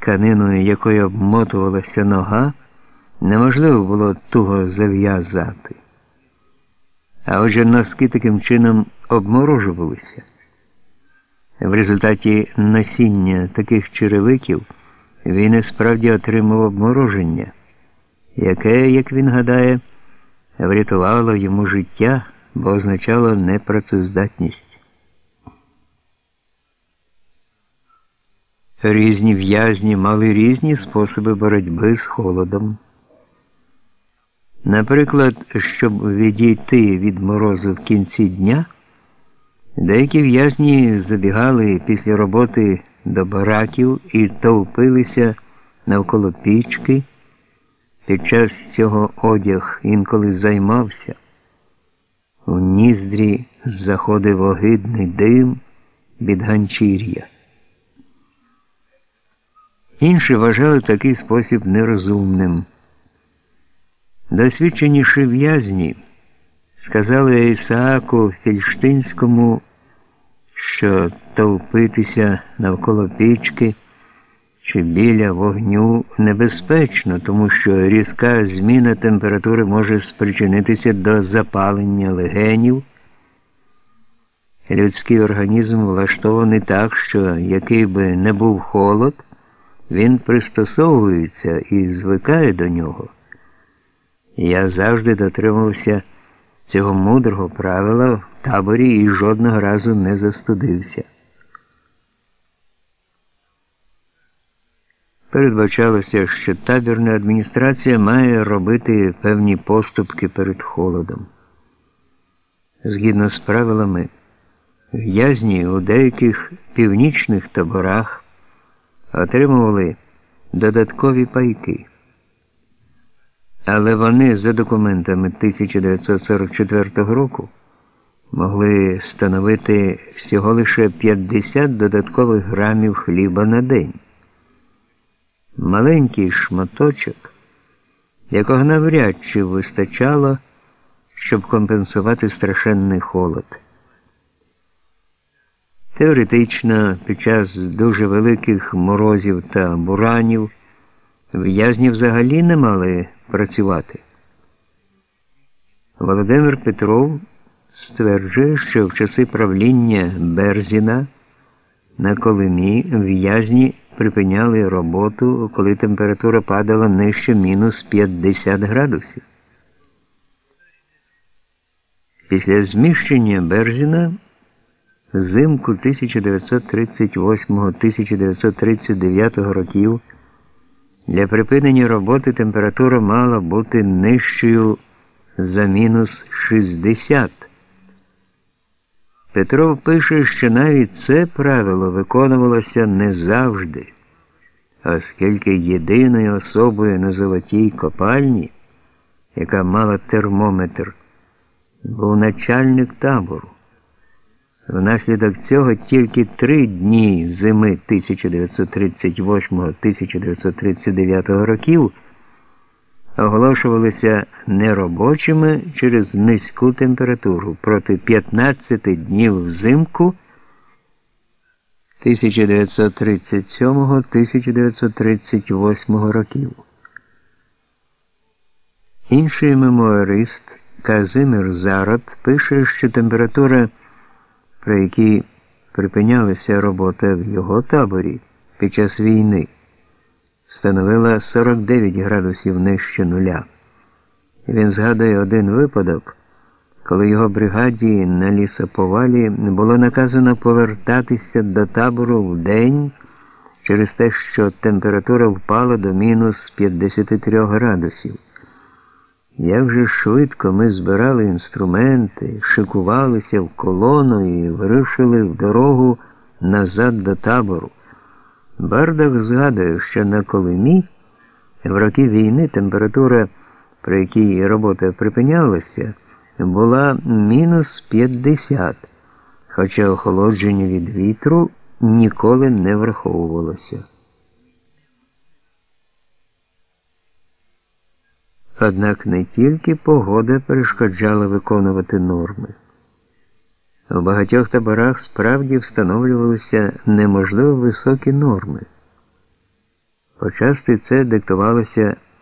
тканиною, якою обмотувалася нога, неможливо було туго зав'язати. А отже, носки таким чином обморожувалися. В результаті носіння таких черевиків він і справді отримав обмороження, яке, як він гадає, врятувало йому життя, бо означало непрацездатність. Різні в'язні мали різні способи боротьби з холодом. Наприклад, щоб відійти від морозу в кінці дня, деякі в'язні забігали після роботи до бараків і товпилися навколо пічки. Під час цього одяг інколи займався. У ніздрі заходив огидний дим від ганчір'я. Інші вважали такий спосіб нерозумним. Досвідченіші в'язні сказали Ісааку Фельштинському, що товпитися навколо пічки чи біля вогню небезпечно, тому що різка зміна температури може спричинитися до запалення легенів. Людський організм влаштований так, що який би не був холод, він пристосовується і звикає до нього. Я завжди дотримувався цього мудрого правила в таборі і жодного разу не застудився. Передбачалося, що табірна адміністрація має робити певні поступки перед холодом. Згідно з правилами, в'язні у деяких північних таборах отримували додаткові пайки. Але вони за документами 1944 року могли становити всього лише 50 додаткових грамів хліба на день. Маленький шматочок, якого навряд чи вистачало, щоб компенсувати страшенний холод. Теоретично, під час дуже великих морозів та буранів в'язні взагалі не мали працювати. Володимир Петров стверджує, що в часи правління Берзіна на Колимі в'язні припиняли роботу, коли температура падала нижче мінус 50 градусів. Після зміщення Берзіна взимку 1938-1939 років для припинення роботи температура мала бути нижчою за мінус 60. Петров пише, що навіть це правило виконувалося не завжди, оскільки єдиною особою на Золотій копальні, яка мала термометр, був начальник табору. Внаслідок цього тільки 3 дні зими 1938-1939 років оголошувалися неробочими через низьку температуру проти 15 днів взимку 1937-1938 років. Інший мемуарист Казимир Зарод пише, що температура, при якій припинялася робота в його таборі під час війни, становила 49 градусів нижче нуля. Він згадує один випадок, коли його бригаді на лісоповалі було наказано повертатися до табору вдень через те, що температура впала до мінус 53 градусів. Як же швидко ми збирали інструменти, шикувалися в колону і вирушили в дорогу назад до табору. Бардах згадує, що на Колимі в роки війни температура, при якій робота припинялася, була мінус 50, хоча охолодження від вітру ніколи не враховувалося. Однак не тільки погода перешкоджала виконувати норми. У багатьох таборах справді встановлювалися неможливо високі норми. Почасти це диктувалося